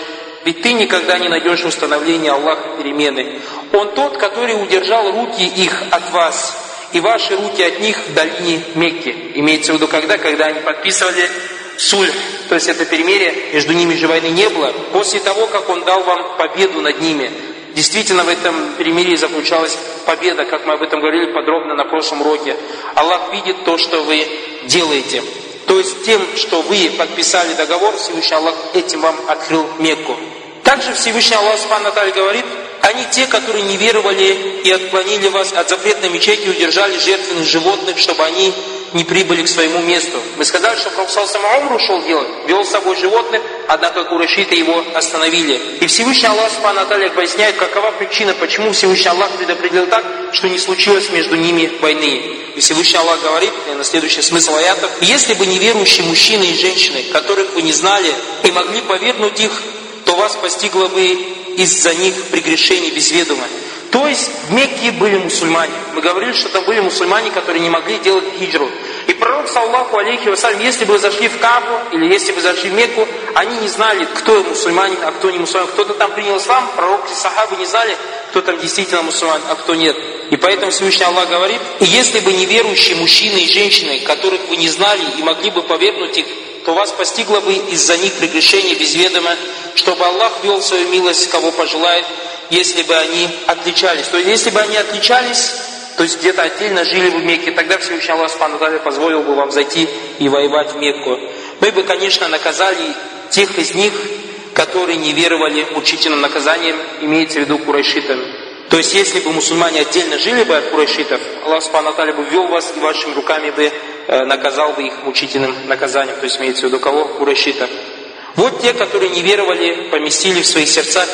ведь ты никогда не найдешь установления Аллаха перемены. Он тот, который удержал руки их от вас, и ваши руки от них в долине Мекки. Имеется в виду когда они подписывали сульх, то есть это перемирие, между ними же войны не было, после того, как Он дал вам победу над ними. Действительно, в этом перемирии заключалась победа, как мы об этом говорили подробно на прошлом уроке. Аллах видит то, что вы делаете. То есть тем, что вы подписали договор, Всевышний Аллах этим вам открыл Мекку. Также Всевышний Аллах Субхану ва Тааля говорит: они те, которые не веровали и отклонили вас от запретной мечети и удержали жертвенных животных, чтобы они не прибыли к своему месту. Мы сказали, что Пророк сам умру шел делать, вел с собой животных, однако курайшиты его остановили. И Всевышний Аллах Субхану ва Тааля поясняет, какова причина, почему Всевышний Аллах предопределил так, что не случилось между ними войны. И Всевышний Аллах говорит, на следующий смысл аятов: если бы неверующие мужчины и женщины, которых вы не знали, и могли повергнуть их, то вас постигло бы из-за них прегрешений без ведома. То есть в Мекке были мусульмане. Мы говорили, что там были мусульмане, которые не могли делать хиджру. И пророк, саллаллаху алейхи вассалям, если бы зашли в Каабу или если бы зашли в Мекку, они не знали, кто мусульманин, а кто не мусульманин. Кто-то там принял ислам, пророк и сахабы не знали, кто там действительно мусульманин, а кто нет. И поэтому Всевышний Аллах говорит: и если бы неверующие мужчины и женщины, которых вы не знали и могли бы повергнуть их, то вас постигло бы из-за них прегрешение без ведома, чтобы Аллах вел свою милость, кого пожелает, если бы они отличались. То есть, если бы они отличались, то есть где-то отдельно жили бы в Мекке, тогда Всевышний Аллах Субхану ва Тааля позволил бы вам зайти и воевать в Мекку. Мы бы, конечно, наказали тех из них, которые не веровали мучительным наказанием, имеется в виду курайшитами. То есть, если бы мусульмане отдельно жили бы от курайшитов, Аллах Субхану ва Тааля бы ввел вас и вашими руками бы наказал бы их мучительным наказанием. То есть, имеется в виду кого? Курайшитов. Вот те, которые не веровали, поместили в своих сердцах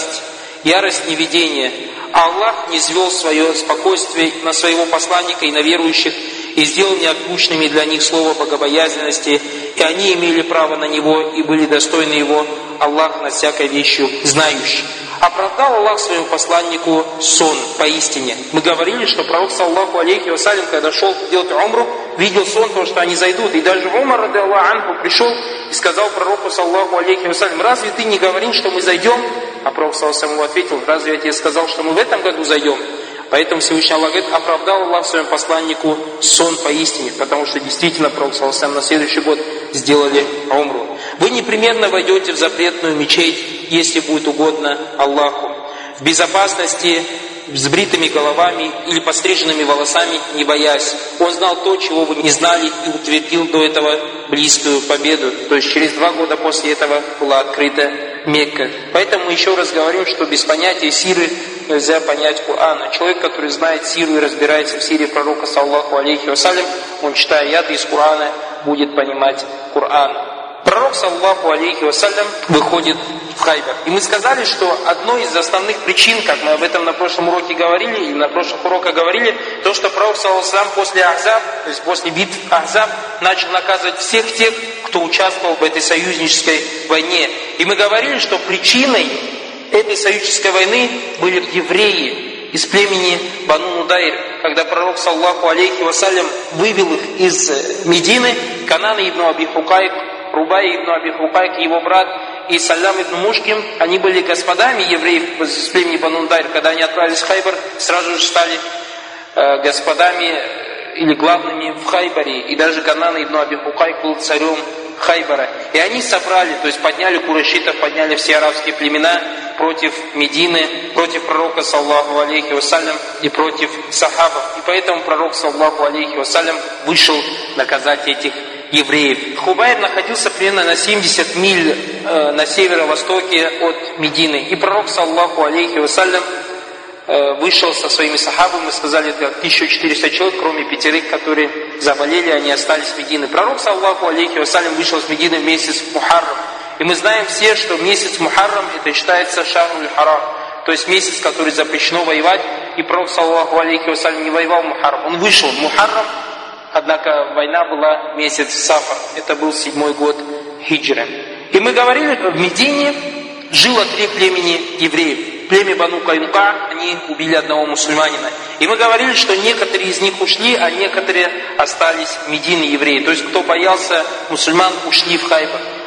ярость неведения. А Аллах низвел свое спокойствие на своего посланника и на верующих, и сделал неотпущенными для них слово богобоязненности, и они имели право на него, и были достойны его, Аллах над всякой вещью знающий. Оправдал Аллах своему посланнику сон поистине. Мы говорили, что пророк, саллаллаху алейхи вассалям, когда шел делать умру, видел сон, то, что они зайдут. И даже Умар, ради Аллаху анху, пришел и сказал пророку, саллаллаху алейхи вассалям: разве ты не говорил, что мы зайдем? А пророк, саллаллаху алейхи, ответил: разве я тебе сказал, что мы в этом году зайдем? Поэтому Всевышний Аллах говорит: оправдал Аллах своему посланнику сон поистине, потому что действительно пророк, саллаллаху алейхи, на следующий год сделали умру. Вы непременно войдете в запретную мечеть, если будет угодно Аллаху, в безопасности, с бритыми головами или постриженными волосами, не боясь. Он знал то, чего вы не знали, и утвердил до этого близкую победу. То есть через 2 года после этого была открыта Мекка. Поэтому мы еще раз говорим, что без понятия сиры нельзя понять Корана. Человек, который знает сиру и разбирается в сире пророка, саллаллаху алейхи вассалям, он, читая аяты из Корана, будет понимать Коран. Пророк, саллаллаху алейхи вассалям, выходит в Хайбар. И мы сказали, что одной из основных причин, как мы об этом на прошлом уроке говорили, или на прошлых уроках говорили, то, что пророк, саллаллаху алейхи вассалям, после Ахзаб, то есть после битв Ахзаб, начал наказывать всех тех, кто участвовал в этой союзнической войне. И мы говорили, что причиной этой союзнической войны были евреи из племени Бану Нудайр, когда пророк, саллаллаху алейхи вассалям, вывел их из Медины, Канана ибн Аби Хукайк, Рубай ибн Аби Хукайк, его брат, и Салям ибн Мушким, они были господами евреев из племени Бану Нудайр. Когда они отправились в Хайбар, сразу же стали господами или главными в Хайбаре. И даже Канан ибн Аби Хукайк был царем Хайбара. И они собрали, то есть подняли курайшитов, подняли все арабские племена против Медины, против пророка, саллаллаху алейхи вассалям, и против сахабов. И поэтому пророк, саллаллаху алейхи вассалям, вышел наказать этих евреев. Хубайр находился примерно на 70 миль на северо-востоке от Медины. И пророк, саллаллаху алейхи вассалям, вышел со своими сахабами, мы сказали, это 1400 человек, кроме 5, которые заболели, они остались в Медине. Пророк, саллаллаху алейхи вассалям, вышел с Медины в месяц Мухаррам. И мы знаем все, что месяц Мухаррам, это считается Шахруль Харам, то есть месяц, который запрещено воевать. И пророк, саллаллаху алейхи вассалям, не воевал в Мухаррам. Он вышел в Мухаррам, однако война была месяц Сафар. Это был 7-й год хиджры. И мы говорили, в Медине жило 3 племени евреев. Племя Бану Кайнука, они убили одного мусульманина. И мы говорили, что некоторые из них ушли, а некоторые остались в Медине, евреи. То есть, кто боялся мусульман, ушли в Хайбар.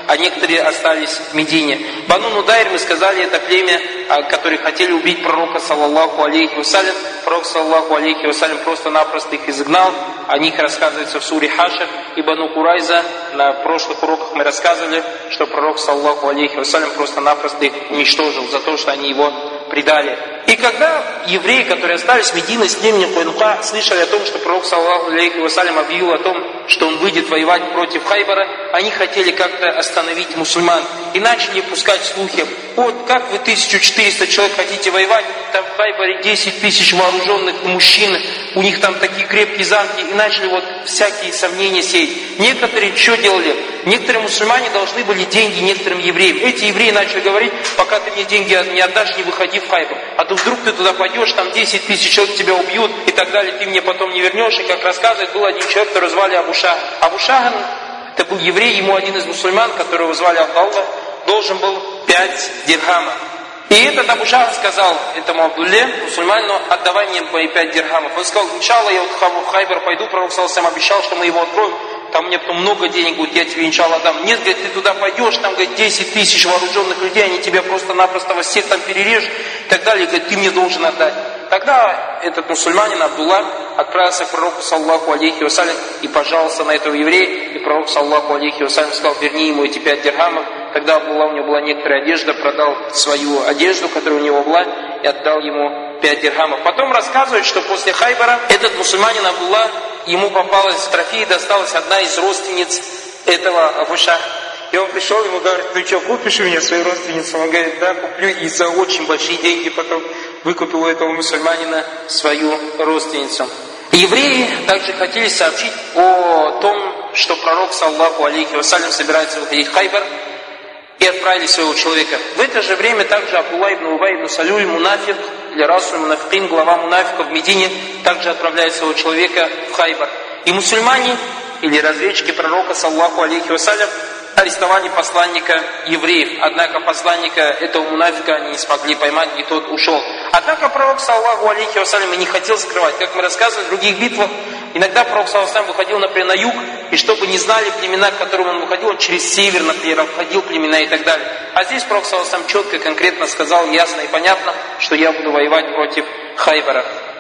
а некоторые остались в Медине. Бану Нудайр, мы сказали, это племя, которые хотели убить пророка, саллаллаху алейхи вассалям. Пророк, саллаллаху алейхи вассалям, просто-напросто их изгнал. О них рассказывается в суре Хашр. И Бану Курайза, на прошлых уроках мы рассказывали, что пророк, саллаллаху алейхи вассалям, просто-напросто их уничтожил за то, что они его предали. И когда евреи, которые остались в Медине с племенем Куйнука, слышали о том, что пророк, саллаллаху алейхи вассалям, объявил о том, что он выйдет воевать против Хайбара, они хотели как-то остановить мусульман и начали пускать слухи: вот как вы 1400 человек хотите воевать, там в Хайбаре 10 тысяч вооруженных мужчин, у них там такие крепкие замки, и начали вот всякие сомнения сеять. Некоторые что делали? Некоторые мусульмане должны были деньги некоторым евреям. Эти евреи начали говорить: пока ты мне деньги не отдашь, не выходи в Хайбар, а то вдруг ты туда пойдешь, там 10 тысяч человек тебя убьют и так далее, ты мне потом не вернешь. И как рассказывает, был один человек, которого звали Абу Шаган. Абу Шаган, это был еврей, ему один из мусульман, которого звали Абдалла, должен был 5 дирхамов. И этот Абу Шаган сказал этому Абдулле, мусульманину: отдавай мне мои 5 дирхамов. Он сказал: иншалла, я вот в Хайбар пойду, пророк саллаллаху обещал, что мы его откроем, там мне потом много денег будет, я тебе иншалла дам. Нет, говорит, ты туда пойдешь, там, говорит, 10 тысяч вооруженных людей, они тебя просто-напросто вас всех там перережут и так далее, говорит, ты мне должен отдать. Тогда этот мусульманин Абдулла отправился к пророку, саллаллаху алейхи вассалям, и пожаловался на этого еврея, и пророк, саллаллаху алейхи вассалям, сказал: верни ему эти 5 дирхамов. Тогда Абдулла, у него была некоторая одежда, продал свою одежду, которая у него была, и отдал ему 5 дирхамов. Потом рассказывают, что после Хайбара этот мусульманин Абдулла, ему попалась в трофей, досталась одна из родственниц этого Абу Шагана. И он пришел, ему говорит: ну что, купишь у меня свою родственницу? Он говорит: да, куплю. И за очень большие деньги потом выкупил у этого мусульманина свою родственницу. Евреи также хотели сообщить о том, что пророк, саллаллаху алейхи вассалям, собирается выходить в Хайбар, и отправили своего человека. В это же время также Абдулла ибн Убай ибн Салюль, мунафик, или Расуль мунафикин, глава мунафиков в Медине, также отправляет своего человека в Хайбар. И мусульмане, или разведчики пророка, саллаллаху алейхи вассалям, арестовали посланника евреев. Однако посланника этого мунафика они не смогли поймать, и тот ушел. Однако пророк, саллаллаху алейхи вассалям, и не хотел закрывать. Как мы рассказывали в других битвах, иногда пророк, саллаллаху алейхи вассалям, выходил, например, на юг, и чтобы не знали племена, к которым он выходил, он через север, например, обходил племена и так далее. А здесь пророк, саллаллаху алейхи вассалям, четко, конкретно сказал, ясно и понятно, что я буду воевать против Хайбара.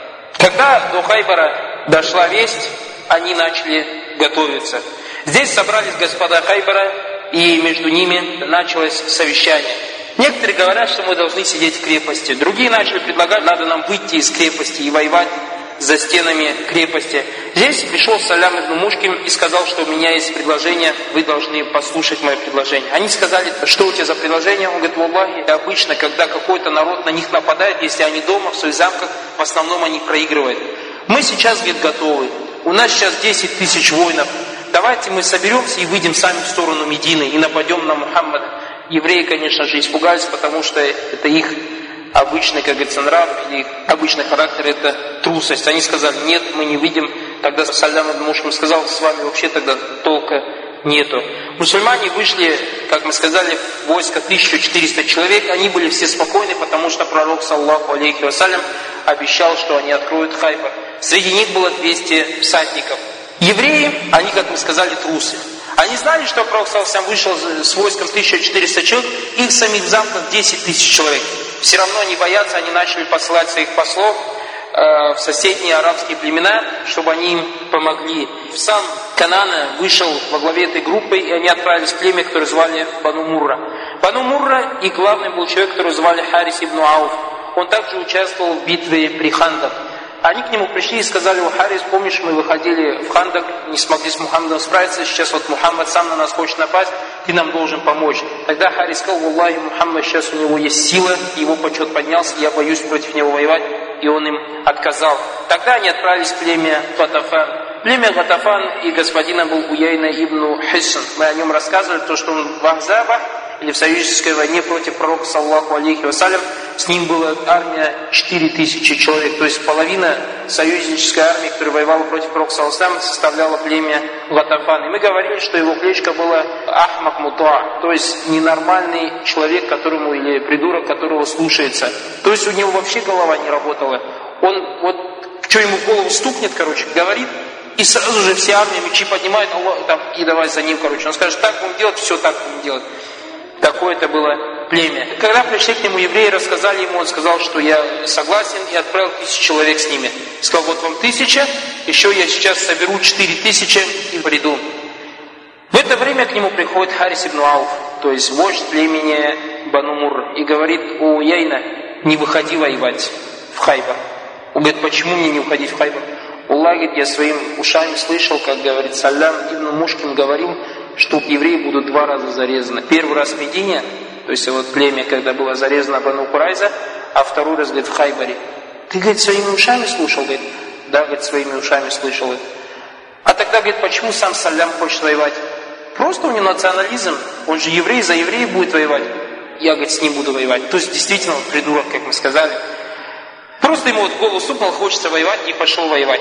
Когда до Хайбара дошла весть, они начали готовиться. Здесь собрались господа Хайбара, и между ними началось совещание. Некоторые говорят, что мы должны сидеть в крепости. Другие начали предлагать: надо нам выйти из крепости и воевать за стенами крепости. Здесь пришел Салям ибн Мушкин и сказал, что у меня есть предложение, вы должны послушать мое предложение. Они сказали: что у тебя за предложение? Он говорит: валлахи, обычно, когда какой-то народ на них нападает, если они дома, в своих замках, в основном они проигрывают. Мы сейчас, говорит, готовы. У нас сейчас 10 тысяч воинов. Давайте мы соберемся и выйдем сами в сторону Медины и нападем на Мухаммада. Евреи, конечно же, испугались, потому что это их обычный, как говорится, нрав, или их обычный характер, это трусость. Они сказали: нет, мы не выйдем. Тогда Салям ибн Мушкин сказал: с вами вообще тогда толка нету. Мусульмане вышли, как мы сказали, в войско 1400 человек. Они были все спокойны, потому что пророк, саллаллаху алейхи вассалям, обещал, что они откроют Хайбар. Среди них было 200 всадников. Евреи, они, как мы сказали, трусы. Они знали, что пророк саллаллаху алейхи вассалям вышел с войском 1400 человек, их в самих замках 10 тысяч человек. Все равно они боятся, они начали посылать своих послов в соседние арабские племена, чтобы они им помогли. Сам Канана вышел во главе этой группы, и они отправились в племя, которое звали Бану Мурра. Бану Мурра, и главный был человек, которого звали Харис ибн Ауф. Он также участвовал в битве при Хандак. Они к нему пришли и сказали: о, Харис, помнишь, мы выходили в Хандак, не смогли с Мухаммадом справиться, сейчас вот Мухаммад сам на нас хочет напасть, ты нам должен помочь. Тогда Харис сказал: валлахи, Мухаммад, сейчас у него есть сила, его почет поднялся, я боюсь против него воевать, и он им отказал. Тогда они отправились в племя Гатафан. Племя Гатафан и господина был Уяйна ибн Хисн. Мы о нем рассказывали, то, что он в Ахзабах, или в союзнической войне против пророка, саллаллаху алейхи вассалям, с ним была армия 4000 человек, то есть половина союзнической армии, которая воевала против пророка, саллаллаху алейхи вассалям, составляла племя Гатафан. И мы говорили, что его кличка была Ахмак Мутуа, то есть ненормальный человек, которому, или придурок, которого слушается. То есть у него вообще голова не работала. Он вот, что ему в голову стукнет, говорит, И сразу же все армии мечи поднимают, Аллах, там, и давай за ним, Он скажет, так будем делать, все так будем делать. Такое это было племя. Когда пришли к нему евреи, рассказали ему, он сказал, что я согласен, и отправил 1000 человек с ними. Сказал, вот вам 1000, еще я сейчас соберу 4000 и приду. В это время к нему приходит Харис ибн Ауф, то есть вождь племени Бану Мурр, и говорит, о Уяйна, не выходи воевать в Хайбар. Он говорит, почему мне не уходить в Хайбар? Аллах говорит, я своими ушами слышал, как говорит Салям ибн Мушкин говорил, что евреи будут 2 раза зарезаны. Первый раз в Медине, то есть вот племя, когда было зарезано Бану Курайза, а второй раз, говорит, в Хайбаре. Ты, говорит, своими ушами слушал? Говорит, да, говорит, своими ушами слышал. А тогда, говорит, почему сам Салям хочет воевать? Просто у него национализм, он же еврей, за евреев будет воевать. Я, говорит, с ним буду воевать. То есть, действительно, он придурок, как мы сказали. Просто ему вот в голову стукнул, хочется воевать, и пошел воевать.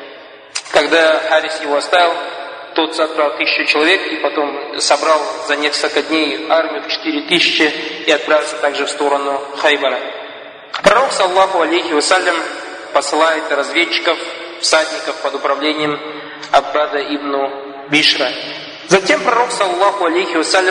Когда Харис его оставил, тот отправил 1000 человек, и потом собрал за несколько дней армию в 4000 и отправился также в сторону Хайбара. Пророк, саллаху алейхи вассалям, посылает разведчиков, всадников под управлением Аббада ибн Бишра. Затем пророк, саллаху алейхи вассалям,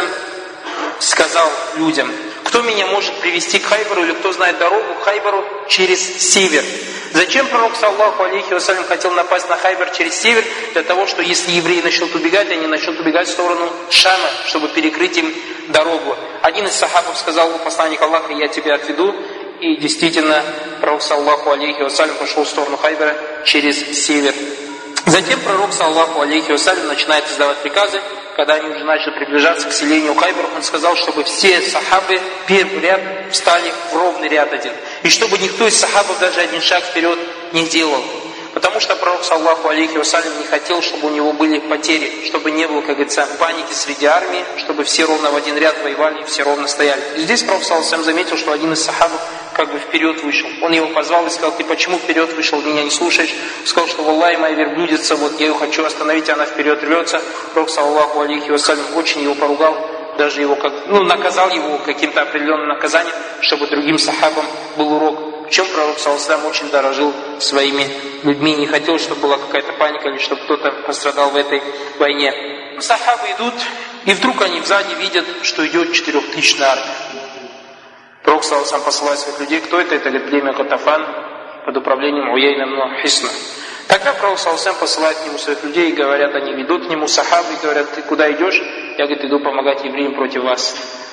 сказал людям, кто меня может привести к Хайбару, или кто знает дорогу к Хайбару через север. Зачем пророк, саллаху алейхи вассалям, хотел напасть на Хайбар через север? Для того, что если евреи начнут убегать, они начнут убегать в сторону Шама, чтобы перекрыть им дорогу. Один из сахабов сказал, посланник Аллаха, я тебя отведу. И действительно, пророк, саллаху алейхи вассалям, пошел в сторону Хайбара через север. Затем пророк, саллаху алейхи вассалям, начинает издавать приказы. Когда они уже начали приближаться к селению Хайбара, он сказал, чтобы все сахабы первый ряд встали в ровный ряд один. И чтобы никто из сахабов даже один шаг вперед не делал. Потому что пророк, саллаху алейхи вассалям, не хотел, чтобы у него были потери, чтобы не было, как говорится, паники среди армии, чтобы все ровно в один ряд воевали и все ровно стояли. И здесь пророк, саллаху алейхи вассалям, заметил, что один из сахабов как бы вперед вышел. Он его позвал и сказал, ты почему вперед вышел, меня не слушаешь? Сказал, что валлахи, моя верблюдица, вот я ее хочу остановить, она вперед рвется. Пророк, саллаху алейхи вассалям, очень его поругал, даже его наказал его каким-то определенным наказанием, чтобы другим сахабам был урок. В чем пророк, саллаллаху алейхи ва саллям, очень дорожил своими людьми, не хотел, чтобы была какая-то паника или чтобы кто-то пострадал в этой войне. Сахабы идут, и вдруг они сзади видят, что идет 4000-я армия. Пророк, саллаллаху алейхи ва саллям, посылает своих людей. Кто это? Это, говорит, племя Гатафан под управлением Уяйна ибн Хисна. Тогда пророк, саллаллаху алейхи ва саллям, посылает к нему своих людей, и говорят, они ведут к нему сахабы, и говорят, ты куда идешь? Я, говорит, иду помогать евреям против вас.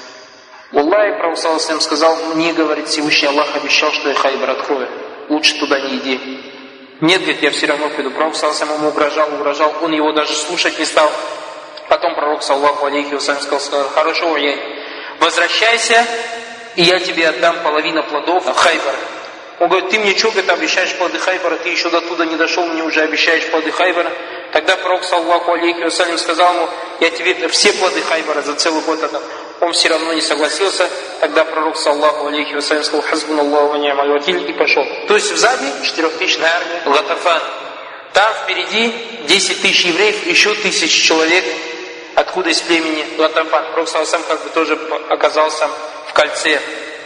Аллах, пророк, саллаллаху алейхи ва саллям, сказал, мне, говорит, Всевышний Аллах обещал, что я Хайбар открою. Лучше туда не иди. Нет, говорит, я все равно приду. Пророк, саллаллаху алейхи ва саллям, ему угрожал, он его даже слушать не стал. Потом пророк, саллаллаху алейхи ва саллям, сказал, хорошо, Уяйн, возвращайся, и я тебе отдам половину плодов Хайбара. Он говорит, ты мне что, говорит, обещаешь плоды Хайбара, ты еще до туда не дошел, мне уже обещаешь плоды Хайбара. Тогда пророк, саллаллаху алейхи ва саллям, сказал ему, я тебе все плоды Хайбара за целый год отдам. Он все равно не согласился. Тогда пророк, саллаллаху алейхи ва саллям, сказал, хазбун Аллаху ва ни'маль вакиль, и пошел. То есть сзади 4000-я армия Гатафан. Там впереди 10 000 евреев, еще 1000 человек, откуда из племени Гатафан. Пророк, саллаллаху алейхи ва саллям, как бы тоже оказался в кольце.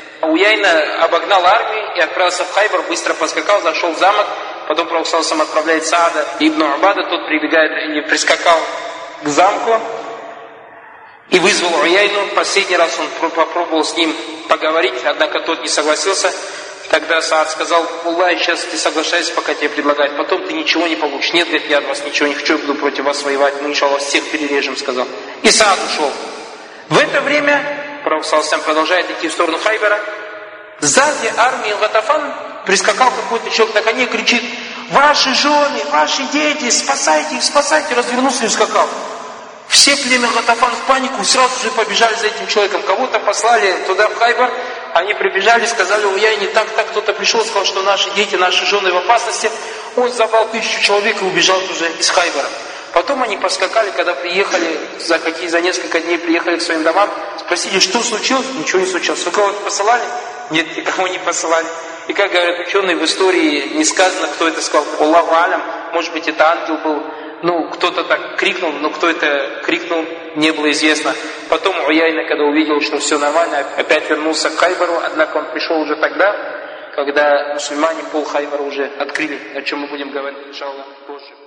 Уяйна обогнал армию и отправился в Хайбар, быстро поскакал, зашел в замок. Потом пророк, саллаллаху алейхи ва саллям, отправляет Саада ибн Убада, тот прибегает или прискакал к замку и вызвал Уяйну. Последний раз он попробовал с ним поговорить, однако тот не согласился. Тогда Саад сказал, Аллах, сейчас ты соглашайся, пока тебе предлагают, потом ты ничего не получишь. Нет, говорит, я от вас ничего не хочу, я буду против вас воевать, мы, иншаллах, всех перережем, сказал. И Саад ушел. В это время пророк, саллаллаху алейхи ва саллям, продолжает идти в сторону Хайбара. Сзади армии Гатафан прискакал какой-то человек на коне и кричит, ваши жены, ваши дети, спасайте их, спасайте, развернулся и ускакал. Все племя Гатафан в панику сразу же побежали за этим человеком. Кого-то послали туда, в Хайбар, они прибежали, сказали, Уяйне, так, кто-то пришел, сказал, что наши дети, наши жены в опасности. Он забрал 1000 человек и убежал уже из Хайбара. Потом они поскакали, когда приехали, за несколько дней приехали к своим домам, спросили, что случилось? Ничего не случилось. Вы кого-то посылали? Нет, никого не посылали. И как говорят ученые, в истории не сказано, кто это сказал. Аллаху алям, может быть, это ангел был. Кто-то так крикнул, но кто это крикнул, не было известно. Потом Уяйна, когда увидел, что все нормально, опять вернулся к Хайбару, однако он пришел уже тогда, когда мусульмане пол Хайбара уже открыли, о чем мы будем говорить, иншаллах, позже.